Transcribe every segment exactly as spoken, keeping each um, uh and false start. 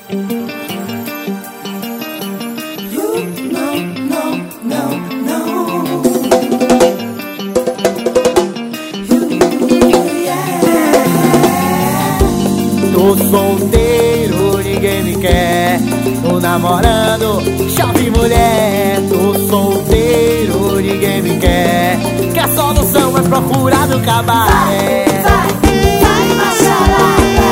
Tô solteiro, ninguém me quer. Tô namorando, chove mulher. Tô solteiro, ninguém me quer. Que a solução é procurar no cabaré. Vai, vai, vai, macharada.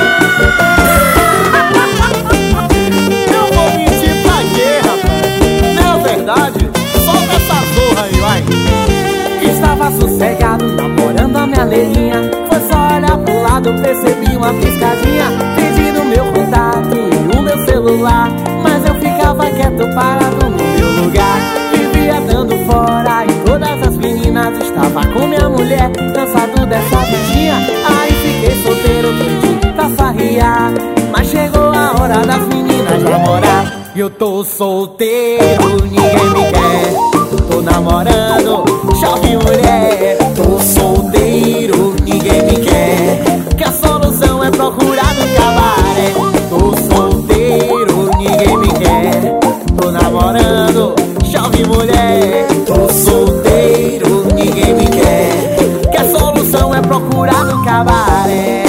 Eu vou mentir pra quê, rapaz? Não é verdade? Solta essa zorra aí, vai. Estava sossegado, namorando a minha leirinha. Foi só olhar pro lado, percebi uma piscadinha, pedindo meu contato e o meu celular. Mas eu ficava quieto, parado no meu lugar. Vivia dando fora em todas as meninas. Estava com minha mulher, cansado dessa vidinha. Aí fiquei solteiro, pedi pra farriar. Mas chegou a hora das meninas namorar. E eu tô solteiro, ninguém me quer. Tô namorando, chove mulher. Tô solteiro, ninguém me quer. Que a solução é procurar no cabaré. Tô solteiro, ninguém me quer. Tô namorando, chove mulher. Tô solteiro, ninguém me quer. Que a solução é procurar no cabaré.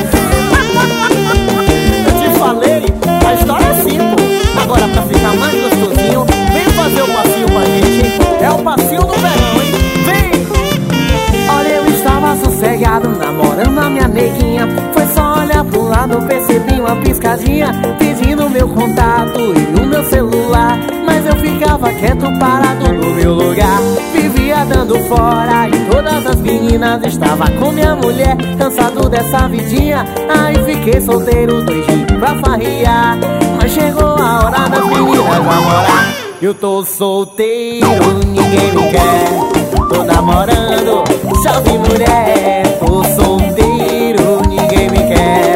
Eu te falei, a história é assim, pô. Agora pra ficar mais gostosinho, vem fazer o passinho com a gente. É o passinho do verão, hein? Vem! Olha, eu estava sossegado, namorando a minha neguinha. Foi só olhar pro lado, percebi uma piscadinha, pedindo meu contato e o meu celular. Mas eu ficava quieto, parado no meu lugar. Vivia dando fora e todas as meninas. Estava com minha mulher, cansado dessa vidinha. Aí fiquei solteiro, dois dias pra farriar. Mas chegou a hora das meninas namorar. Eu tô solteiro, ninguém me quer. Tô namorando, chove mulher. Tô solteiro, ninguém me quer.